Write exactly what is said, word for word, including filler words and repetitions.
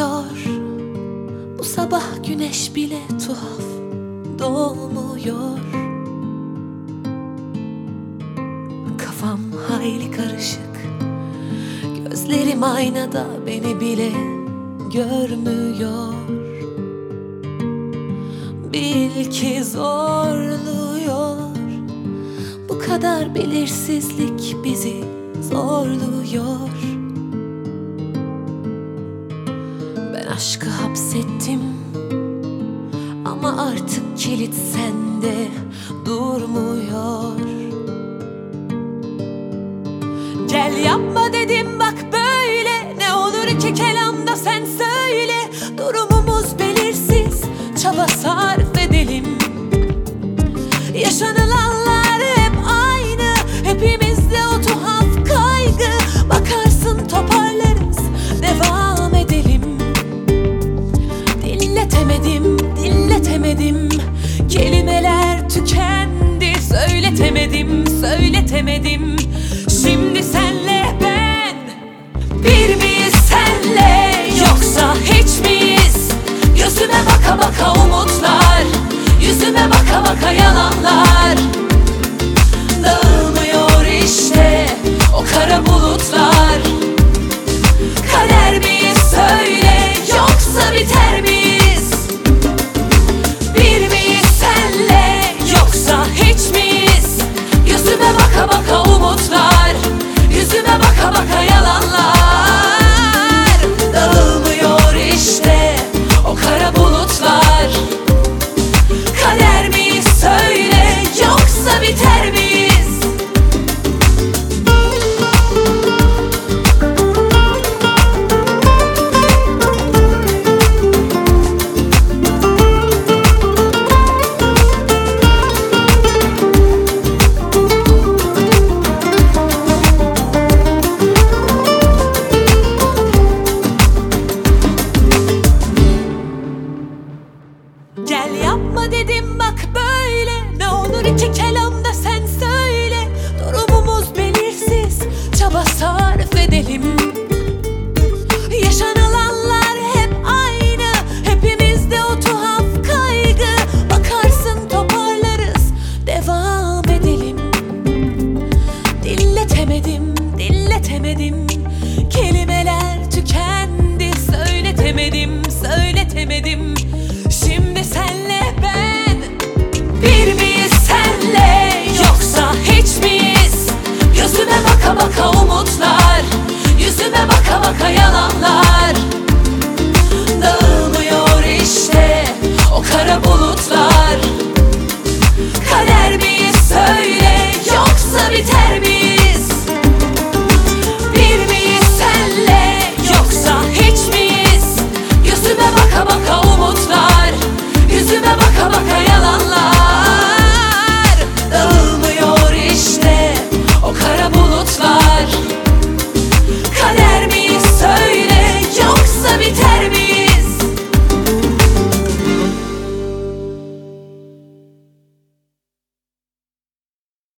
Doğmuyor bu sabah, güneş bile tuhaf doğmuyor. Kafam hayli karışık, gözlerim aynada beni bile görmüyor. Bil ki zorluyor, bu kadar belirsizlik bizi zorluyor. Ben aşkı hapsettim ama artık kilit sende durmuyor. Gel yapma dedim bak böyle, ne olur iki kelamda sen söyle. Durumumuz belirsiz, çaba sarf edelim. Yaşanılanlar hep aynı, hepimizde o tuhaf kaygı. Bakarsın toparlarız, devam edelim. Dinletemedim, dinletemedim, kelimeler tükendi. Söyletemedim, söyletemedim. Şimdi senle ben bir miyiz senle, yoksa hiç miyiz? Gözüme baka baka umutlar, yüzüme baka baka yalanlar. Dağılmıyor işte o kara bulutlar. Kader miyiz söyle, yoksa biter miyiz? Bir miyiz senle, yoksa hiç miyiz? Gözüme baka baka umutlar, yüzüme baka baka yalanlar. Dağılmıyor işte o kara bulutlar. Kader miyiz söyle, yoksa biter miyiz? Gel yapma dedim bak böyle, ne olur iki kelamda sen söyle. Durumumuz belirsiz, çaba sarf edelim. Yaşanılanlar hep aynı, hepimizde o tuhaf kaygı. Bakarsın toparlarız, devam edelim. Dinletemedim, dinletemedim, kelimeler tükendi. Söyletemedim, söyletemedim. Şimdi senle ben bir miyiz senle, yoksa hiç miyiz? Gözüme baka baka